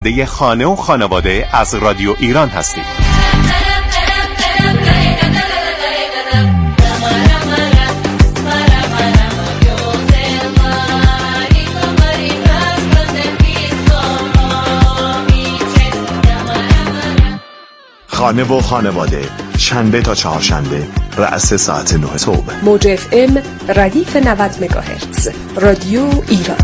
ده خانه و خانواده از رادیو ایران هستید. خانه و خانواده، شنبه تا چهارشنبه رأس ساعت 9 صبح. موج FM ردیف 90 مگاهرتز، رادیو ایران.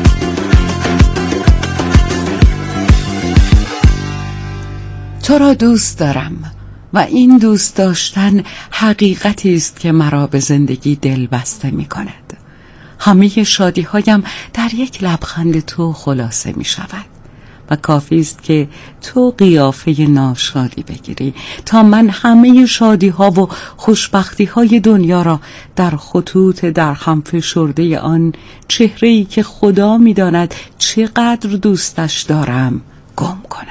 تو را دوست دارم و این دوست داشتن حقیقتی است که مرا به زندگی دل بسته می کند. همه شادی هایم در یک لبخند تو خلاصه می شود و کافی است که تو قیافه ناشادی بگیری تا من همه شادی ها و خوشبختی های دنیا را در خطوط در هم فشرده آن چهره‌ای که خدا می داند چقدر دوستش دارم گم کنم.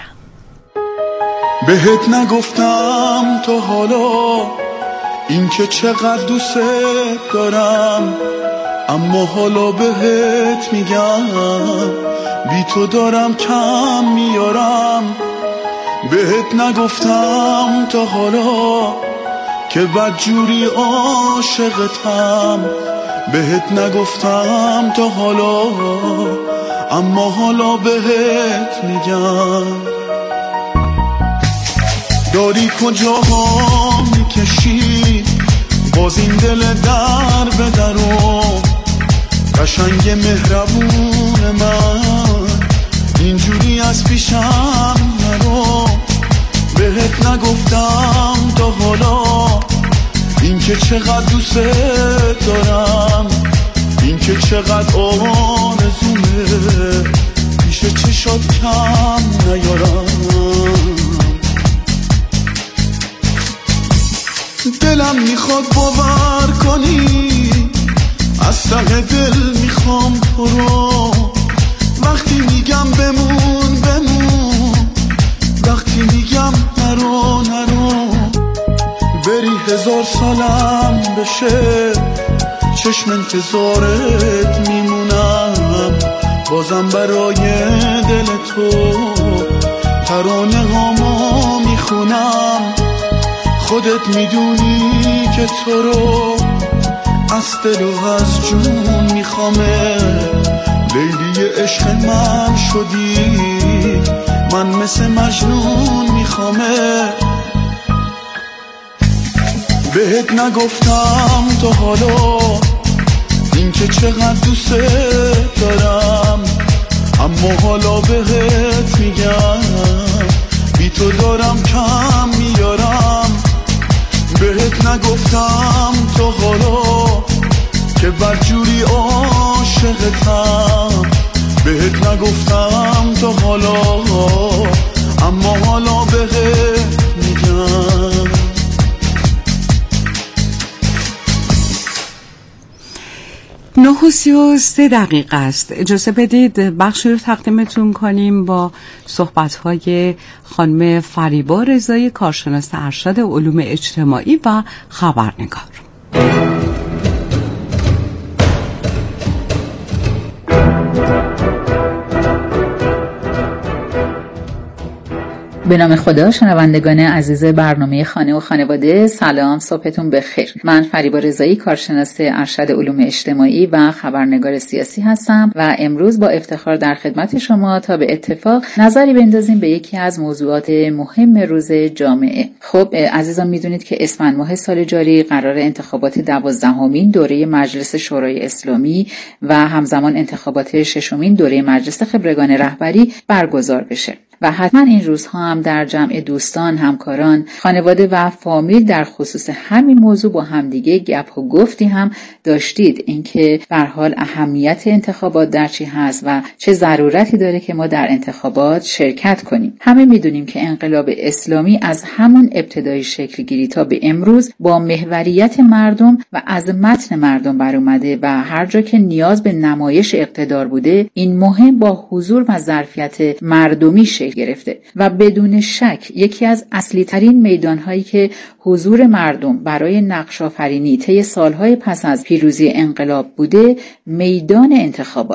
بهت نگفتم تا حالا این که چقدر دوست دارم، اما حالا بهت میگم بی تو دارم کم میارم. بهت نگفتم تا حالا که بدجوری عاشقتم، بهت نگفتم تا حالا اما حالا بهت میگم. داری کجاها میکشی باز این دل در به درو، قشنگ مهربون من اینجوری از پیشم نرو. بهت نگفتم تا حالا این که چقدر دوست دارم، این که چقدر آرزومه پیش چشات کم نیارم. دلم میخواد باور کنی، از ته دل میخوام تو رو. وقتی میگم بمون بمون، وقتی میگم نرو نرو، بری 1000 سالم بشه چشم انتظارت میمونم. بازم برای دل تو ترانه هامو میخونم. خودت میدونی که تو رو از دل و از جون میخوامه. لیلی عشق من شدی، من مثل مجنون میخوامه. بهت نگفتم تا حالا این که چقدر دوست دارم، اما حالا بهت میگم بی تو دارم کم میارم. بهت نگفتم تا حالا که بدجوری عاشقتم، بهت نگفتم تا حالا اما حالا بهت میگم. 9:33 است. اجازه بدید بخشی رو تقدیمتون کنیم با صحبت‌های خانم فریبا رضایی، کارشناس ارشد علوم اجتماعی و خبرنگار. به نام خدا. شنوندگان عزیز برنامه خانه و خانواده، سلام، صبحتون بخیر. من فریبا رضایی، کارشناس ارشد علوم اجتماعی و خبرنگار سیاسی هستم و امروز با افتخار در خدمت شما تا به اتفاق نظری بندازیم به یکی از موضوعات مهم روز جامعه. خب عزیزان، میدونید که اسفند ماه سال جاری قرار انتخابات 12مین دوره مجلس شورای اسلامی و همزمان انتخابات 6مین دوره مجلس خبرگان رهبری برگزار بشه. و حتما این روزها هم در جمع دوستان، همکاران، خانواده و فامیل در خصوص همین موضوع با همدیگه گپ و گفتی هم داشتید، اینکه به هر حال اهمیت انتخابات در چی هست و چه ضرورتی داره که ما در انتخابات شرکت کنیم. همه میدونیم که انقلاب اسلامی از همون ابتدای شکل گیری تا به امروز با محوریت مردم و از متن مردم بر اومده و هر جا که نیاز به نمایش اقتدار بوده، این مهم با حضور و ظرفیت مردمی شکل گرفته و بدون شک یکی از اصلی ترین میدان هایی که حضور مردم برای نقش آفرینی طی سالهای پس از پیروزی انقلاب بوده، میدان انتخاباته.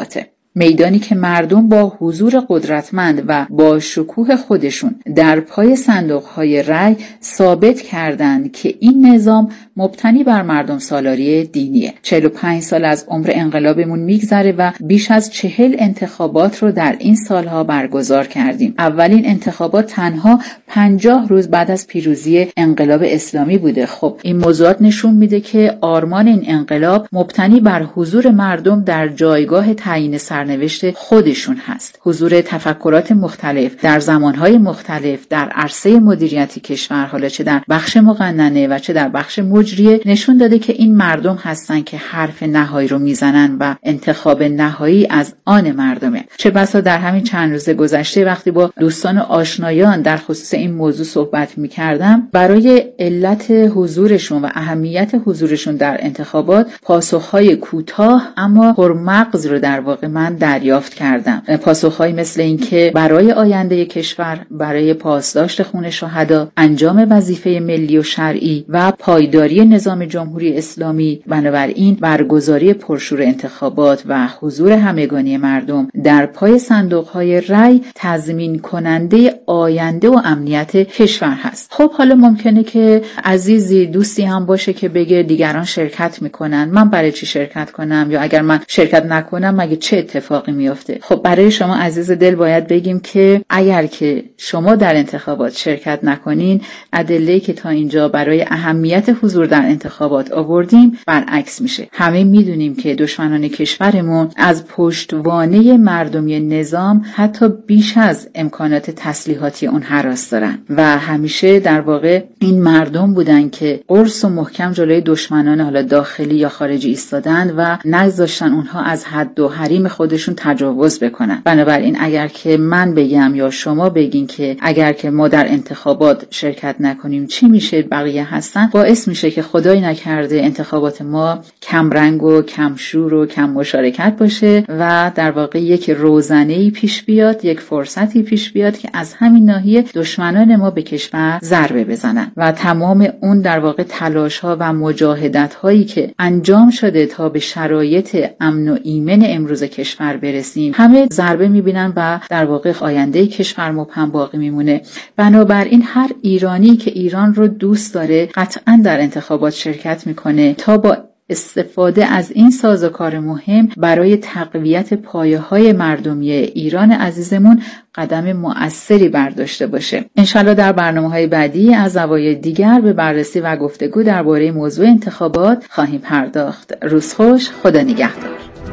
میدانی که مردم با حضور قدرتمند و با شکوه خودشون در پای صندوق‌های رای ثابت کردند که این نظام مبتنی بر مردم سالاری دینیه. 45 سال از عمر انقلابمون میگذره و بیش از 40 انتخابات رو در این سالها برگزار کردیم. اولین انتخابات تنها 50 روز بعد از پیروزی انقلاب اسلامی بوده. خب این موضوعات نشون میده که آرمان این انقلاب مبتنی بر حضور مردم در جایگاه تعیین سرنوشت خودشون هست. حضور تفکرات مختلف در زمانهای مختلف در عرصه مدیریتی کشور، حالا چه در بخش مقننه و چه در بخش مجریه، نشون داده که این مردم هستن که حرف نهایی رو میزنن و انتخاب نهایی از آن مردمه. چه بسا در همین چند روز گذشته وقتی با دوستان و آشنایان در خصوص این موضوع صحبت میکردم، برای علت حضورشون و اهمیت حضورشون در انتخابات پاسخهای کوتاه اما پرمغز رو در واقع من دریافت کردم. پاسخهایی مثل این که برای آینده کشور، برای پاسداشت خون شهدا، انجام وظیفه ملی و شرعی و پایداری نظام جمهوری اسلامی، بنابراین برگزاری پرشور انتخابات و حضور همگانی مردم در پای صندوق‌های رای تضمین کننده آینده و امنیت کشور هست. خب حالا ممکنه که عزیزی دوستی هم باشه که بگه دیگران شرکت میکنن، من برای چی شرکت کنم؟ یا اگر من شرکت نکنم مگه چه اتفاقی میفته؟ خب برای شما عزیز دل باید بگیم که اگر که شما در انتخابات شرکت نکنین، ادله‌ای که تا اینجا برای اهمیت حضور در انتخابات آوردیم برعکس میشه. همه میدونیم که دشمنان کشورمون از پشتوانه مردمی نظام حتی بیش از امکانات تسلیحاتی اون هراس دارن و همیشه در واقع این مردم بودن که قرص و محکم جلوی دشمنان حالا داخلی یا خارجی ایستادن و نگذاشتن اونها از حد و حریم خودشون تجاوز بکنن. بنابراین اگر که من بگم یا شما بگین که اگر که ما در انتخابات شرکت نکنیم چی میشه، بقیه هستن، باعث میشه که خدای نکرده انتخابات ما کم رنگ و کم شور و کم مشارکت باشه و در واقع یک روزنه‌ای پیش بیاد، یک فرصتی پیش بیاد که از همین ناحیه دشمنان ما به کشور ضربه بزنن و تمام اون در واقع تلاش‌ها و مجاهدت‌هایی که انجام شده تا به شرایط امن و ایمن امروز کشور برسیم همه ضربه می‌بینن و در واقع آینده کشور مبهم باقی میمونه. بنابراین هر ایرانی که ایران رو دوست داره قطعاً در انتخابات شرکت میکنه تا با استفاده از این سازوکار مهم برای تقویت پایه‌های مردمی ایران عزیزمون قدم مؤثری برداشته باشه. انشالله در برنامه‌های بعدی از زوایای دیگر به بررسی و گفتگو درباره موضوع انتخابات خواهیم پرداخت. روز خوش، خدا نگهدار.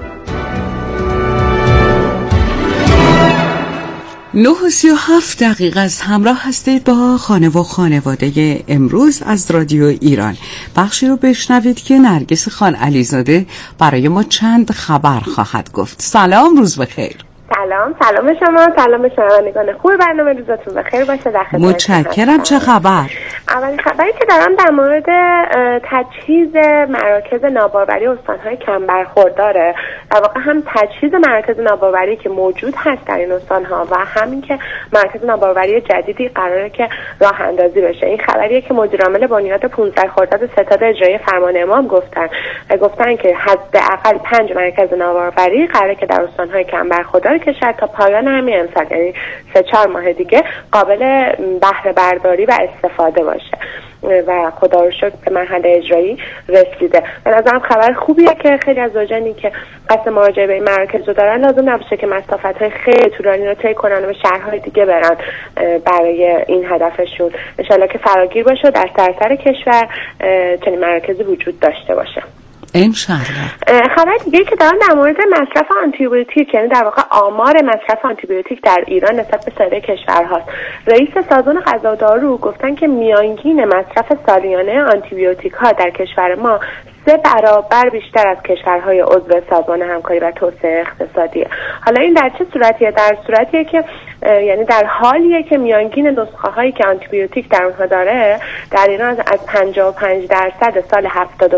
9:37 است. همراه هستید با خانه و خانواده امروز از رادیو ایران. بخشی رو بشنوید که نرگس خان علیزاده برای ما چند خبر خواهد گفت. سلام، روز بخیر. سلام شما، سلام شنوندگان خوب برنامه، روزتون بخیر باشه. در خدمتتون متشکرم. چه خبر؟ اولین خبری که دارم در مورد تجهیز مراکز ناباروری استان‌های کم برخورداره. در واقع هم تجهیز مراکز ناباروری که موجود هست در این استان‌ها و همین که مراکز ناباروری جدیدی قراره که راه اندازی بشه. این خبریه که مدیر عامل بنیاد 15 خرداد ستاد اجرایی فرمان امام گفتن که حداقل 5 مرکز ناباروری قراره که در استان‌های کم برخوردار کشور تا پایان همین امسال، یعنی 3-4 ماه دیگه، قابل بهره برداری و استفاده باشه و خدا رو شکر به مرحله اجرایی رسیده. به نظرم خبر خوبیه که خیلی از زوجانی که قصد مراجعه به این مراکز رو دارن لازم نباشه که مسافت‌های خیلی طولانی رو طی کنن و به شهرهای دیگه برن برای این هدفشون. انشالله که فراگیر باشه و در سراسر کشور چنین مراکزی وجود داشته باشه. انشالله. خبر دیگه که دارم در مورد مصرف آنتیبیوتیک، یعنی در واقع آمار مصرف آنتیبیوتیک در ایران نسبت به سایر کشورهاست. رئیس سازمان غذا و دارو گفتن که میانگین مصرف سالیانه آنتیبیوتیک ها در کشور ما 3 برابر بیشتر از کشورهای عضو سازمان همکاری و توسعه اقتصادیه. حالا این در چه صورتیه؟ در صورتیه که یعنی در حالیه که میانگین نسخه هایی که آنتیبیوتیک در اونها داره در ایران از 55% سال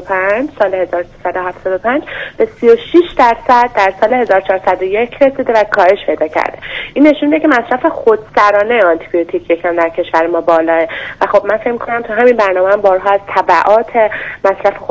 1375 به 36% در سال 1401 رسیده و کاهش پیدا کرده. این نشون میده که مصرف خودسرانه آنتیبیوتیک یکم در کشور ما بالاه و خب من فکر می‌کنم تو همین برنامه هم بارها از تبعات مصرف خودسرانه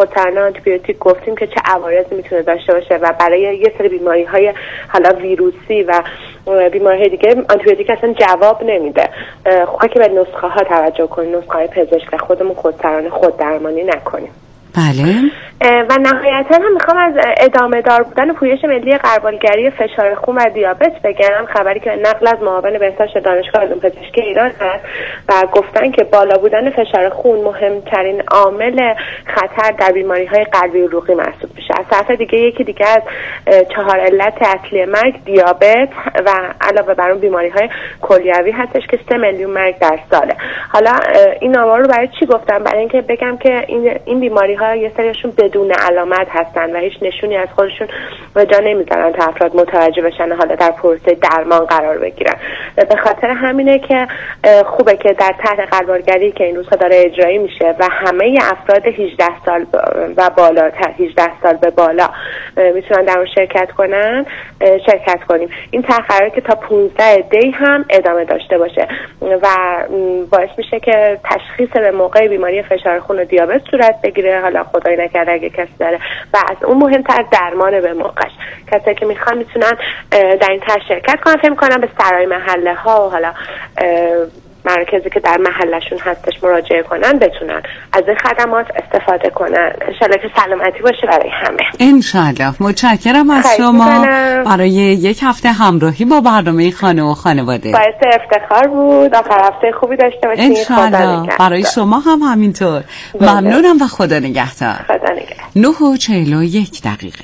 آنتیبیوتیک گفتیم که چه عوارضی میتونه داشته باشه و برای یه سری بیماری‌های حالا ویروسی و بیماری‌های دیگه آنتیبیوتیک اصلا جواب نمیده. خوبه که به نسخه ها توجه کنیم، نسخه های پزشک، و خودمون خودسرانه خود درمانی نکنیم. بله. و نهایتا هم میخوام از ادامه دار بودن پویش ملی غربالگری فشار خون و دیابت بگم. خبری که نقل از معاون بهداشت دانشگاه علوم پزشکی ایران هست و گفتن که بالا بودن فشار خون مهمترین عامل خطر در بیماری‌های قلبی و عروقی محسوب میشه. از طرف دیگه یکی دیگه از 4 علت اصلی مرگ دیابت و علاوه بر اون بیماری‌های کلیوی هستش که 3 میلیون مرگ در ساله. حالا این آمار رو برای چی گفتم؟ برای اینکه بگم که این بیماری‌ها یه سریشون بدون علامت هستن و هیچ نشونی از خودشون به جا نمیذارن تا افراد متوجه بشن حالا در پروسه درمان قرار بگیرن. به خاطر همینه که خوبه که در طرح غربالگری که این روزها داره اجرایی میشه و همه افراد 18 سال و بالاتر، 18 سال به بالا میتونن در اون شرکت کنیم. این طرح قراره که تا 15 دی هم ادامه داشته باشه و باعث میشه که تشخیص به موقع بیماری فشار خون و دیابت صورت بگیره. حالا خدای نکرده اگه کسی داره، و از اون مهمتر درمان به موقعش. کسایی که میخوان میتونن در این طرح شرکت کنن. فکر کنم به سرای محله ها و حالا مرکزی که در محلشون هستش مراجعه کنن، بتونن از این خدمات استفاده کنن. انشالله که سلامتی باشه برای همه. انشالله. متشکرم از شما برای یک هفته همراهی با برنامه خانه و خانواده. باعث افتخار بود. آخر هفته خوبی داشته باشین. انشالله. برای شما هم همینطور. ممنونم و خدا نگهدار. خدا نگهدار. 9:41.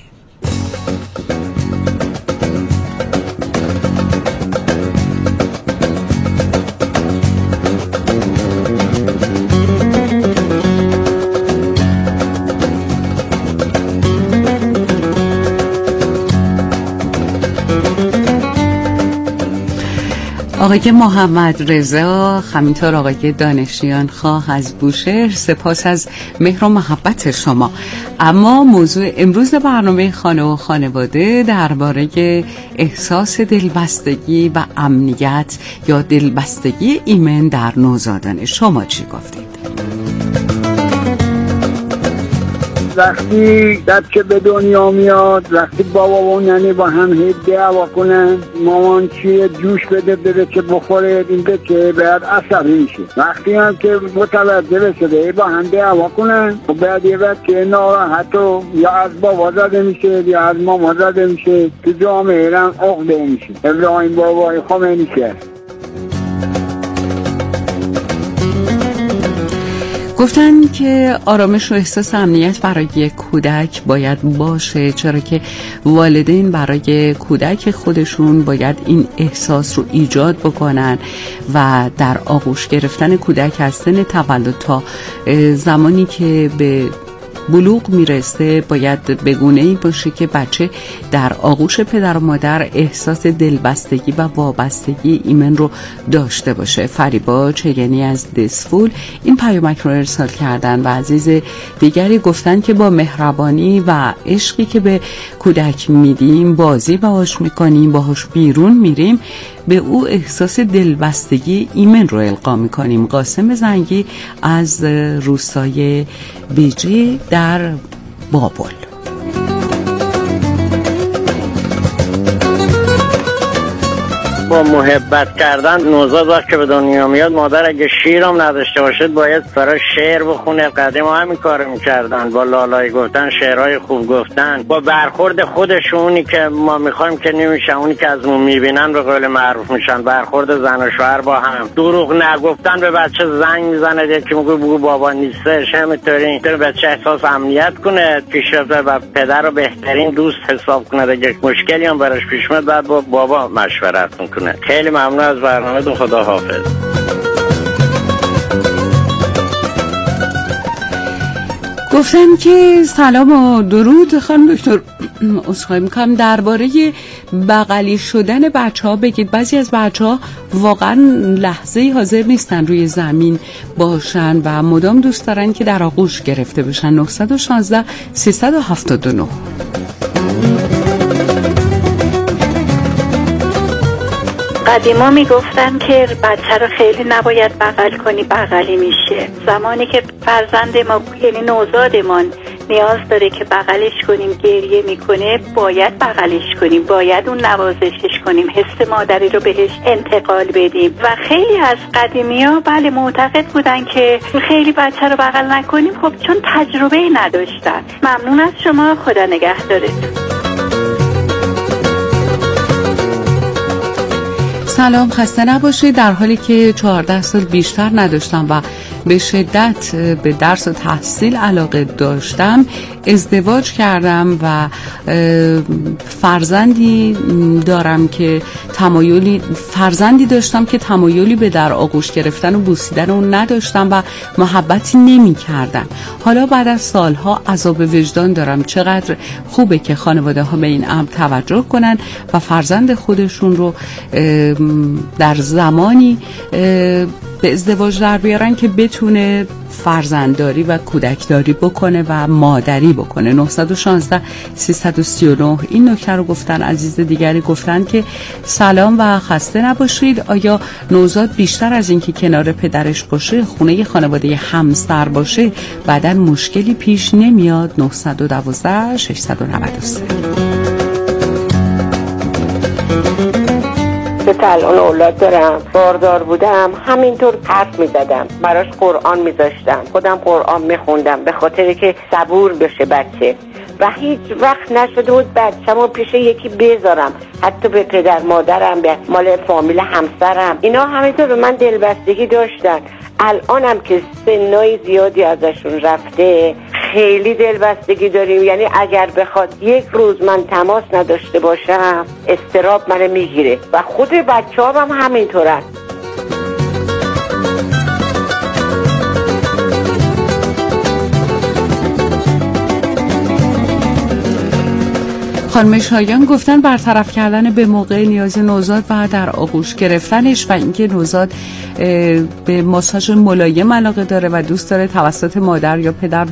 آقای محمد رضا، همینطور آقای دانشیان خواه از بوشهر، سپاس از مهر و محبت شما. اما موضوع امروز برنامه خانه و خانواده درباره احساس دلبستگی و امنیت یا دلبستگی ایمن در نوزادان. شما چی گفتید؟ وقتی بچه به دنیا میاد، وقتی بابا و ننه با هم دعوا کنن، مامان چیه جوش بده که بخوره، این که باید عصبی میشه. وقتی هم که متوجه بشه با هم دعوا کنن و بعد یه وقت که ناراحت و یا از بابا زده میشه یا از ماما زده میشه، تو جامعه هم عقده میشه. ابراهیم بابای خمینی که گفتن که آرامش و احساس امنیت برای کودک باید باشه، چرا که والدین برای کودک خودشون باید این احساس رو ایجاد بکنن و در آغوش گرفتن کودک از سن تولد تا زمانی که به بلوغ میرسه باید بگونه‌ای باشه که بچه در آغوش پدر و مادر احساس دلبستگی و وابستگی ایمن رو داشته باشه. فریبا چگنی از دسفول این پیامک رو ارسال کردن و عزیز دیگری گفتن که با مهربانی و عشقی که به کودک میدیم، بازی باهاش میکنیم، باهاش بیرون میریم، به او احساس دلبستگی ایمن رو القا میکنیم. قاسم زنگی از روستای بیجی در بابل. با محبت کردن نوزاد وقت که به دنیا میاد، مادر اگه شیرم نداشته باشد باید برای شعر بخونه. قدیم همین کارو میکردن، با لالای گفتن، شعرهای خوب گفتن، با برخورد خودشونی که ما میخوایم که نمیشه، اونی که از ما میبینن به قول معروف میشن. برخورد زن و شوهر با هم، دروغ نگفتن. به بچه زنگ میزنه یکی میگه بگو بابا نیستش، همینطوری بچه احساس امنیت کنه، پیشرفته و پدر رو بهترین دوست حساب کنه. اگه مشکلی هم براش پیش میاد بعد با بابا مشورت کنه. خیلی ممنون از برنامه. خدا حافظ. گفتن که سلام و درود خانم دکتر، عذرخواهی میکنم، درباره بغلی شدن بچه ها بگید. بعضی از بچه ها واقعا لحظه‌ای حاضر نیستن روی زمین باشن و مدام دوست دارن که در آغوش گرفته بشن. 916 379. قدیما میگفتن که بچه رو خیلی نباید بغل کنی، بغلی میشه. زمانی که فرزند ما یعنی نوزادمان نیاز داره که بغلش کنیم، گریه میکنه، باید بغلش کنیم، باید اون نوازشش کنیم، حس مادری رو بهش انتقال بدیم. و خیلی از قدیمی‌ها بله معتقد بودن که خیلی بچه رو بغل نکنیم، خب چون تجربه نداشتن. ممنون از شما، خدا نگهدارت. سلام، خسته نباشید. در حالی که 14 سال بیشتر نداشتم و به شدت به درس و تحصیل علاقه داشتم، ازدواج کردم و فرزندی داشتم که تمایلی به در آغوش گرفتن و بوسیدن اون نداشتم و محبتی نمی کردم. حالا بعد از سالها عذاب وجدان دارم. چقدر خوبه که خانواده ها به این امر توجه کنن و فرزند خودشون رو در زمانی به ازدواج در بیارن که بتونه فرزندداری و کودکداری بکنه و مادری بکنه. 916 339 این نکته رو گفتن. عزیز دیگری گفتن که سلام و خسته نباشید. آیا نوزاد بیشتر از این که کنار پدرش باشه خونه خانواده همسر باشه بعداً مشکلی پیش نمیاد؟ 912 693. الان اولاد دارم، باردار بودم، همینطور حرف میزدم، براش قرآن میذاشتم، خودم قرآن میخوندم به خاطر که صبور بشه بچه. و هیچ وقت نشده بود بچه‌مو پیش یکی بذارم، حتی به پدر مادرم، به مال فامیل همسرم، اینا همینطور به من دلبستگی داشتن. الانم که سنای زیادی ازشون رفته خیلی دلبستگی داریم. یعنی اگر بخواد یک روز من تماس نداشته باشم اضطراب منو میگیره و خود بچه‌ها هم همینطورن. خانم شایان گفتن برطرف کردن به موقع نیاز نوزاد و در آغوش گرفتنش و اینکه نوزاد به ماساژ ملایم علاقه داره و دوست داره توسط مادر یا پدر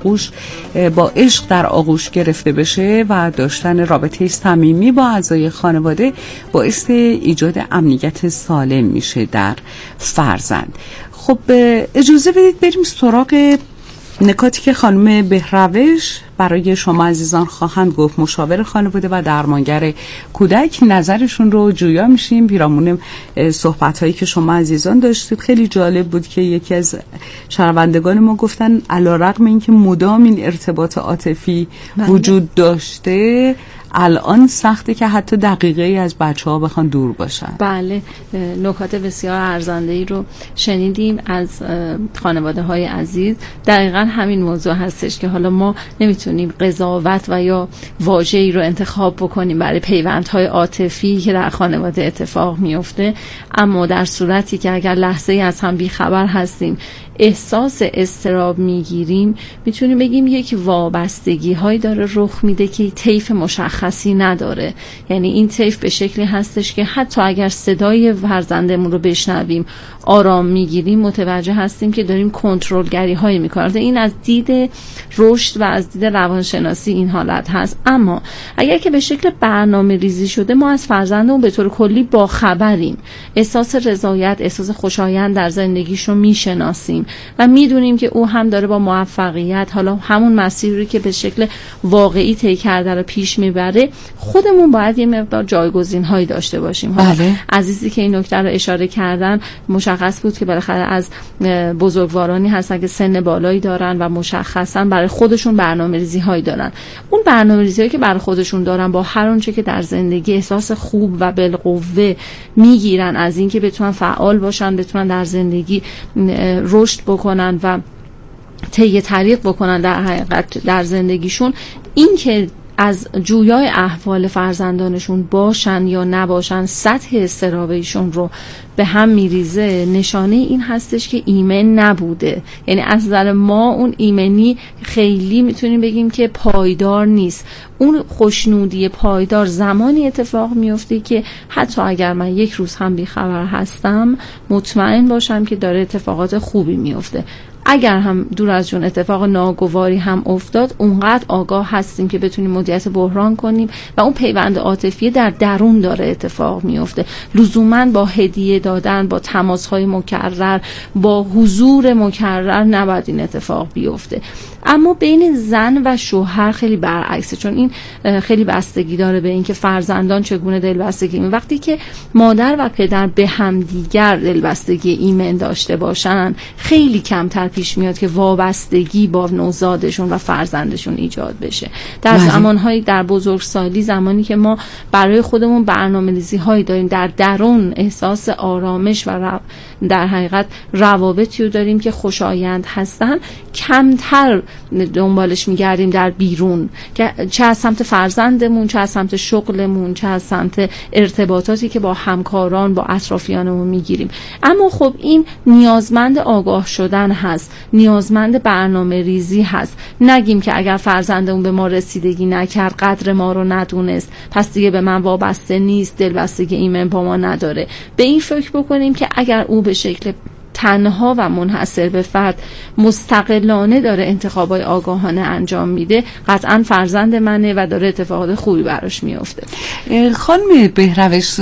با عشق در آغوش گرفته بشه و داشتن رابطه صمیمی با اعضای خانواده باعث ایجاد امنیت سالم میشه در فرزند. خب اجازه بدید بریم سراغ نکاتی که خانم بهروش برای شما عزیزان خواهند گفت. مشاور خانواده و درمانگر کودک، نظرشون رو جویا میشیم پیرامون صحبت‌هایی که شما عزیزان داشتید. خیلی جالب بود که یکی از شنوندگان ما گفتن علی‌رغم اینکه مدام این ارتباط عاطفی وجود داشته الان سخته که حتی دقیقه‌ای از بچه‌ها بخوان دور باشن. بله، نکات بسیار ارزنده‌ای رو شنیدیم از خانواده‌های عزیز. دقیقاً همین موضوع هستش که حالا ما نمیتونیم قضاوت و یا واژه‌ای رو انتخاب بکنیم برای پیوندهای عاطفی که در خانواده اتفاق میفته، اما در صورتی که اگر لحظه‌ای از هم بیخبر هستیم، احساس اضطراب میگیریم، میتونیم بگیم یک وابستگی هایی داره رخ میده که طیف مشخصی نداره. یعنی این طیف به شکلی هستش که حتی اگر صدای فرزندمون رو بشنویم آرام میگیریم، متوجه هستیم که داریم کنترلگری هایی میکنیم. این از دید رشد و از دید روانشناسی این حالت هست. اما اگر که به شکل برنامه ریزی شده، ما از فرزندمون به طور کلی با خبریم، احساس رضایت، احساس خوشایند در زندگیش رو میشناسیم و میدونیم که او هم داره با موفقیت حالا همون مسیری که به شکل واقعی طی کرده رو پیش میبره، خودمون باید یه مقدار جایگزین هایی داشته باشیم. بله. عزیزی که این نکته رو اشاره کردن، مشخص بود که بالاخره از بزرگوارانی هستن که سن بالایی دارن و مشخصا برای خودشون برنامه‌ریزی هایی دارن. اون برنامه‌ریزی هایی که برای خودشون دارن با هر اونچه که در زندگی احساس خوب و بالقوه میگیرن از اینکه بتونن فعال باشن، بتونن در زندگی رشد بکنن و طی طریق بکنن در حقیقت در زندگیشون، این که از جویای احوال فرزندانشون باشن یا نباشن، سطح اضطرابشون رو به هم میریزه، نشانه این هستش که ایمن نبوده. یعنی از نظر ما اون ایمنی خیلی میتونیم بگیم که پایدار نیست. اون خوشنودی پایدار زمانی اتفاق میفته که حتی اگر من یک روز هم بیخبر هستم، مطمئن باشم که داره اتفاقات خوبی میفته. اگر هم دور از جون اتفاق ناگواری هم افتاد، اونقدر آگاه هستیم که بتونیم مدیریت بحران کنیم و اون پیوند عاطفی در درون داره اتفاق میفته. لزوماً با هدیه دادن، با تماس‌های مکرر، با حضور مکرر نباید این اتفاق بیفته. اما بین زن و شوهر خیلی برعکسه، چون این خیلی بستگی داره به اینکه فرزندان چگونه دلبستگی می‌کنن. وقتی که مادر و پدر به همدیگر دلبستگی ایمن داشته باشن، خیلی کمتر پیش میاد که وابستگی با نوزادشون و فرزندشون ایجاد بشه. در زمان‌های در بزرگسالی، زمانی که ما برای خودمون برنامه‌ریزی‌هایی داریم، در درون احساس آرامش و در حقیقت روابطی رو داریم که خوشایند هستن، کمتر دنبالش میگردیم در بیرون، که چه از سمت فرزندمون، چه از سمت شغلمون، چه از سمت ارتباطاتی که با همکاران، با اطرافیانمون میگیریم. اما خب این نیازمند آگاه شدن هست، نیازمند برنامه ریزی هست. نگیم که اگر فرزندمون به ما رسیدگی نکرد، قدر ما رو ندونست، پس دیگه به من وابسته نیست، دلبستگی ایمن با ما نداره. به این فکر بکنیم که اگر او به شکل تنها و منحصر به فرد مستقلانه داره انتخابای آگاهانه انجام میده، قطعا فرزند منه و داره اتفاقات خوبی براش میفته. خانم بهروش،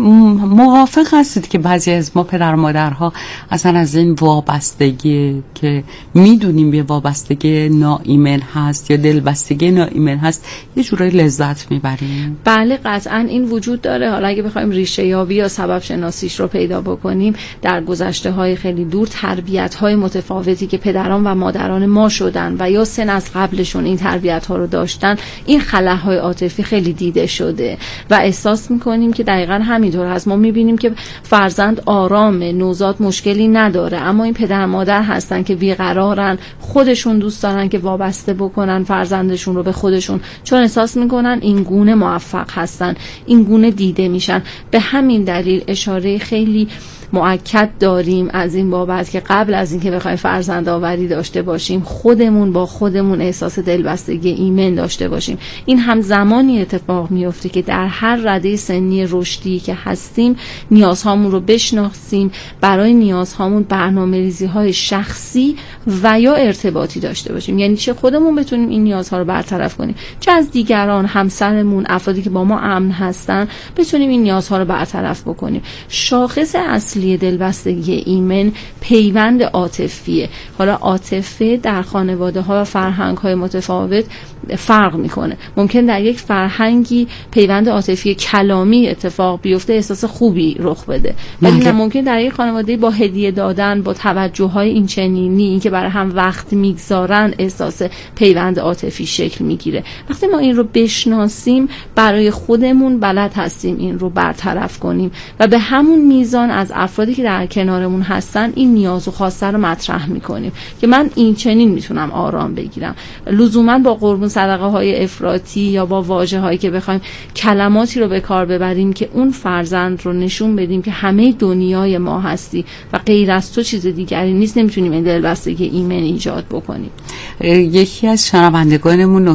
موافق هستید که بعضی از ما پدر و مادرها اصلا از این وابستگی که میدونیم یه وابستگی ناایمن هست یا دلبستگی ناایمن هست یه جورایی لذت میبریم؟ بله، قطعا این وجود داره. حالا اگه بخوایم ریشه یابی یا سبب شناسیش رو پیدا بکنیم، در گذشته های خیلی دور تربیت های متفاوتی که پدران و مادران ما شدن و یا سن از قبلشون این تربیت ها رو داشتن، این خلاهای عاطفی خیلی دیده شده و احساس میکنیم که دقیقاً همینطور هست. ما میبینیم که فرزند آرامه، نوزاد مشکلی نداره، اما این پدر مادر هستن که بیقرارن، خودشون دوست دارن که وابسته بکنن فرزندشون رو به خودشون، چون احساس میکنن این گونه موفق هستن، این گونه دیده میشن. به همین دلیل اشاره خیلی مؤکد داریم از این بابت که قبل از اینکه بخوایم فرزند آوری داشته باشیم، خودمون با خودمون احساس دلبستگی ایمن داشته باشیم. این هم زمانی اتفاق میفته که در هر رده سنی رشدی که هستیم نیازهامون رو بشناسیم، برای نیازهامون برنامه‌ریزی‌های شخصی و یا ارتباطی داشته باشیم. یعنی چه خودمون بتونیم این نیازها رو برطرف کنیم، چه از دیگران، همسرمون، افرادی که با ما امن هستن بتونیم این نیازها رو برطرف بکنیم. شاخص اصلی دلبستگی ایمن پیوند عاطفیه. حالا عاطفه در خانواده ها و فرهنگ های متفاوت فرق میکنه. ممکن در یک فرهنگی پیوند عاطفی کلامی اتفاق بیفته، احساس خوبی رخ بده، ولی ممکن در یک خانواده با هدیه دادن، با توجه های این چنینی، این که برای هم وقت میگذارن، احساس پیوند عاطفی شکل میگیره. وقتی ما این رو بشناسیم، برای خودمون بلد هستیم این رو برطرف کنیم و به همون میزان از افرادی که در کنارمون هستن این نیاز و خواسته رو مطرح میکنیم که من این چنین میتونم آرام بگیرم. لزوما با قربون صدقه های افراطی یا با واژه هایی که بخوایم کلماتی رو به کار ببریم که اون فرزند رو نشون بدیم که همه دنیای ما هستی و غیر از تو چیز دیگری نیست، نمیتونیم این دلبستگی ایمن ایجاد بکنیم. یکی از شنوندگانمون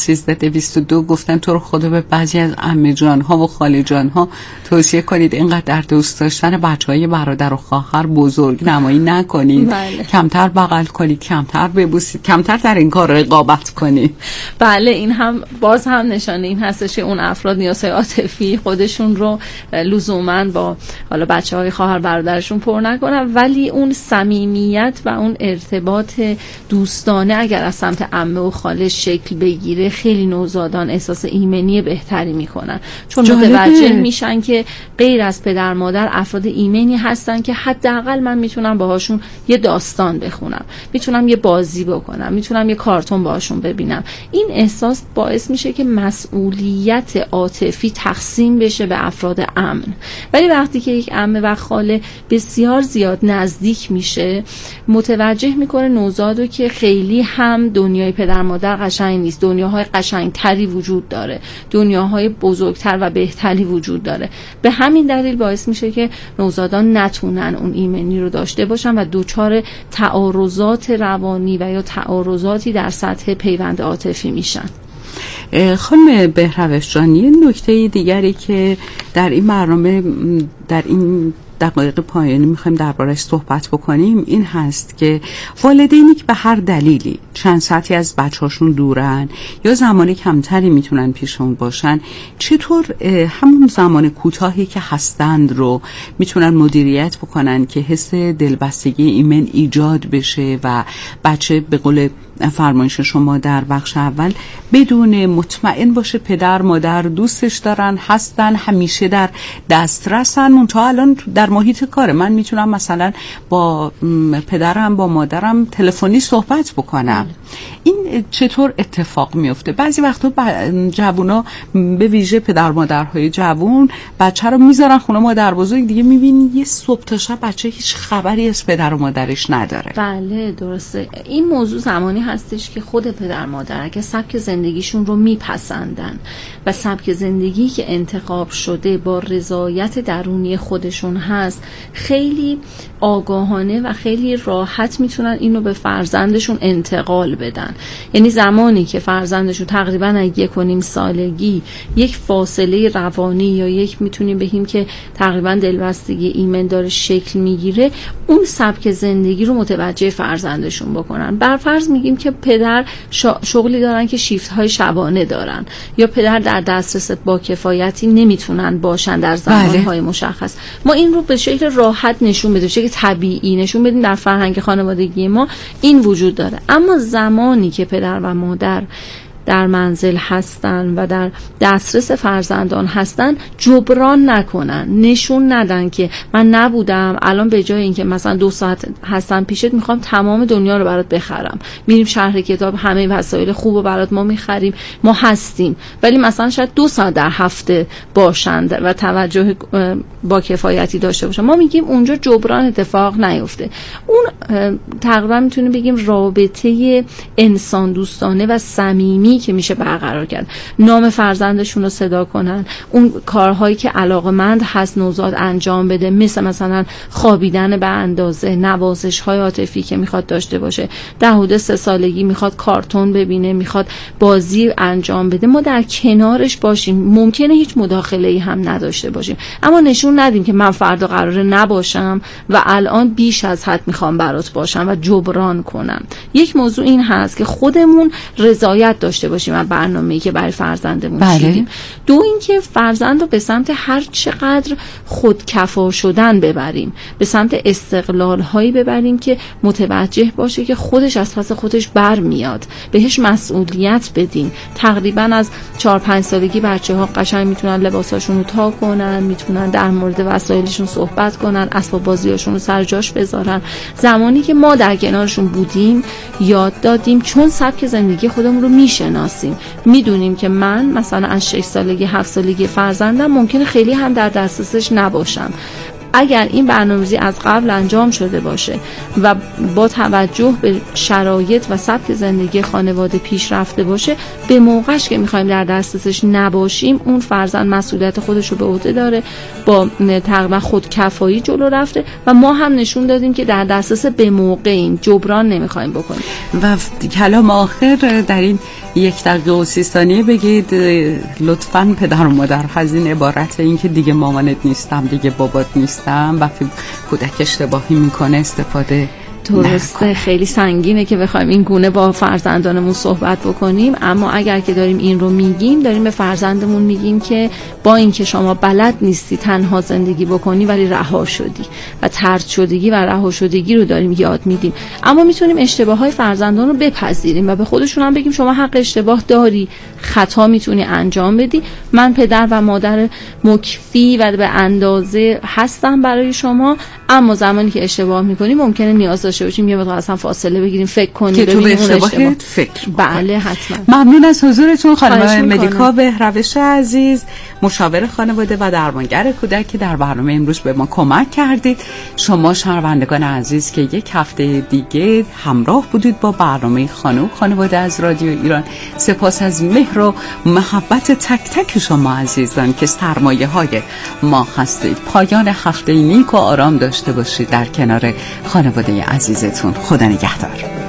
913-222 گفتن تو رو خدا به بعضی از عمه جان ها و خاله جان ها توصیه کنید اینقدر در دوست داشتن بچهای برادر و خواهر بزرگ نمایی نکنید. بله. کمتر بغل کنید، کمتر ببوسید، کمتر در این کار رقابت کنید. بله، این هم باز هم نشانه این هستش که اون افراد نیازهای عاطفی خودشون رو لزوما با حالا بچهای خواهر برادرشون پر نکنن، ولی اون صمیمیت و اون ارتباط دوستانه اگر از سمت عمه و خاله شکل بگیره، خیلی نوزادان احساس ایمنی بهتری میکنن، چون متوجه میشن که غیر از پدر مادر افراد ایمنی هستن که حداقل من میتونم باهاشون یه داستان بخونم، میتونم یه بازی بکنم، میتونم یه کارتون باهاشون ببینم. این احساس باعث میشه که مسئولیت عاطفی تقسیم بشه به افراد امن. ولی وقتی که یک عمه و خاله بسیار زیاد نزدیک میشه، متوجه میکنه نوزادو که خیلی هم دنیای پدر مادر قشنگ نیست، دنیاهای قشنگتری وجود داره، دنیاهای بزرگتر و بهتری وجود داره. به همین دلیل باعث میشه که نوزادان نتونن اون ایمنی رو داشته باشن و دوچار تعارضات روانی و یا تعارضاتی در سطح پیوند عاطفی میشن. خانم بهروش جان، یه نکته دیگری که در این برنامه، در این دقایق پایانی میخوایم درباره‌اش صحبت بکنیم این هست که والدینی که به هر دلیلی چند ساعتی از بچه‌هاشون دورن یا زمان کمتری میتونن پیشون باشن، چطور همون زمان کوتاهی که هستند رو میتونن مدیریت بکنن که حس دلبستگی ایمن ایجاد بشه و بچه به قول فرمایش شما در بخش اول بدون مطمئن باشه پدر مادر دوستش دارن، هستن، همیشه در دسترسن. منتها الان در محیط کار من میتونم مثلا با پدرم با مادرم تلفنی صحبت بکنم. این چطور اتفاق میفته؟ بعضی وقتا جوونا به ویژه پدر مادرهای جوون بچه رو میذارن خونه مادر بزرگ، دیگه میبینی یه صبح تا شب بچه هیچ خبری از پدر و مادرش نداره. بله درسته. این موضوع زمانی هستش که خود پدر مادر اگه سبک زندگیشون رو میپسندن و سبک زندگی که انتخاب شده با رضایت درونی خودشون هست، خیلی آگاهانه و خیلی راحت میتونن اینو به فرزندشون انتقال بدن. یعنی زمانی که فرزندشون تقریبا 1.5 سالگی یک فاصله روانی یا یک میتونیم بگیم که تقریبا دلبستگی ایمن داره شکل میگیره، اون سبک زندگی رو متوجه فرزندشون بکنن. برفرض میگیم که پدر شغلی دارن که شیفت های شبانه دارن یا پدر در دسترس با کفایتی نمیتونن باشن در زمانهای مشخص، ما این رو به شکل راحت نشون بدیم، به شکل طبیعی نشون بدیم در فرهنگ خانوادگی ما این وجود داره. اما زمانی که پدر و مادر در منزل هستن و در دسترس فرزندان هستن، جبران نکنن، نشون ندن که من نبودم، الان به جای اینکه مثلا 2 ساعت هستم پیشت میخوام تمام دنیا رو برات بخرم، میریم شهر کتاب همه وسایل خوب رو برات ما میخریم، ما هستیم، ولی مثلا شاید 2 ساعت در هفته باشند و توجه با کفایتی داشته باشن. ما میگیم اونجا جبران اتفاق نیفته. اون تقریبا میتونیم بگیم رابطه انسان دوستانه و صمیمی که میشه برقرار کرد. نام فرزندشون رو صدا کنن، اون کارهایی که علاقمند هست نوزاد انجام بده، مثلا خوابیدن به اندازه، نوازش‌های عاطفی که میخواد داشته باشه، 10-3 سالگی میخواد کارتون ببینه، میخواد بازی انجام بده، ما در کنارش باشیم. ممکنه هیچ مداخله‌ای هم نداشته باشیم، اما نشون ندیم که من فردا قراره نباشم و الان بیش از حد میخوام برات باشم و جبران کنم. یک موضوع این هست که خودمون رضایت داشته باشیم از برنامه‌ای که برای فرزندمون چیدیم. دو اینکه فرزند رو به سمت هر چقدر خودکفا شدن ببریم، به سمت استقلال هایی ببریم که متوجه باشه که خودش از پس خودش برمیاد، بهش مسئولیت بدیم. تقریبا از 4-5 سالگی بچه‌ها قشنگ میتونن لباساشون رو تا کنن، میتونن در مورد وسایلشون صحبت کنن، اسباب بازیاشون رو سر جاش بذارن. زمانی که ما در کنارشون بودیم یاد دادیم، چون سبک زندگی خودمون رو میشناسیم، میدونیم که من مثلا از 6 سالگی 7 سالگی فرزندم ممکنه خیلی هم در دسترسش نباشم. اگر این برنامه‌ریزی از قبل انجام شده باشه و با توجه به شرایط و سبک زندگی خانواده پیش رفته باشه، به موقعش که می‌خوایم در دسترسش نباشیم، اون فرزند مسئولیت خودش رو به عهده داره، با تقریبا خودکفایی جلو رفته و ما هم نشون دادیم که در دسترس به موقعیم، جبران نمی‌خوایم بکنیم. و کلام آخر در این 1 دقیقه و 30 ثانیه بگید لطفاً پدر و مادر از این عبارت این که دیگه مامانت نیستم، دیگه بابات نیستم، وقتی کودک اشتباهی میکنه استفاده درسته. خیلی سنگینه که بخوایم این گونه با فرزندانمون صحبت بکنیم، اما اگر که داریم این رو میگیم، داریم به فرزندمون میگیم که با اینکه شما بلد نیستی تنها زندگی بکنی ولی رها شدی و طرد شدگی و رها شدگی رو داریم یاد میدیم. اما میتونیم اشتباهات فرزندان رو بپذیریم و به خودشون هم بگیم شما حق اشتباه داری، خطا میتونی انجام بدی، من پدر و مادر مکفی و به اندازه هستم برای شما، اما زمانی که اشتباه میکنی ممکنه نیاز داشته باشیم یه مقدار اصلا فاصله بگیریم، فکر کنیم که تو به اشتباهت فکر. بله حتما. ممنون از حضورتون خانم ملیکا بهروش عزیز، مشاور خانواده و درمانگر کودک که در برنامه امروز به ما کمک کردید. شما شنوندگان عزیز که 1 هفته دیگه همراه بودید با برنامه خانه و خانواده از رادیو ایران، سپاس از مهر و محبت تک تک شما عزیزان که سرمایه های ما هستید. پایان هفته نیک و آرام داشته باشید در کنار خانواده عزیزتون. خدا نگهدار.